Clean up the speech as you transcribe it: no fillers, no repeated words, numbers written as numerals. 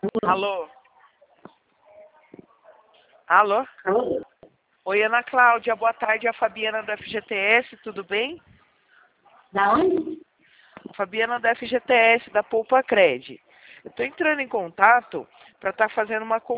Alô? Alô? Oi, Ana Cláudia, boa tarde, é a Fabiana do FGTS, tudo bem? Da onde? Fabiana do FGTS, da Poupa Cred. Eu estou entrando em contato para estar fazendo uma